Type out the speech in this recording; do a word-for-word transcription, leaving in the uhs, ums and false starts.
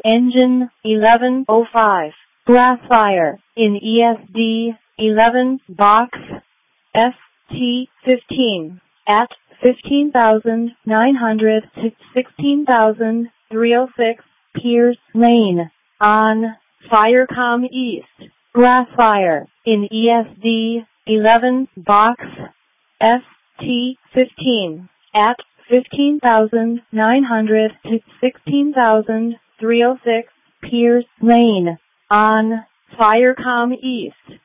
engine eleven oh five, Grassfire, in E S D eleven, box F T fifteen, at fifteen thousand nine hundred to sixteen thousand three hundred six, Pierce Lane, on Firecom East, Grassfire, in E S D eleven, box F T fifteen, at fifteen thousand nine hundred to sixteen thousand three hundred six, Pierce Lane, on Firecom East.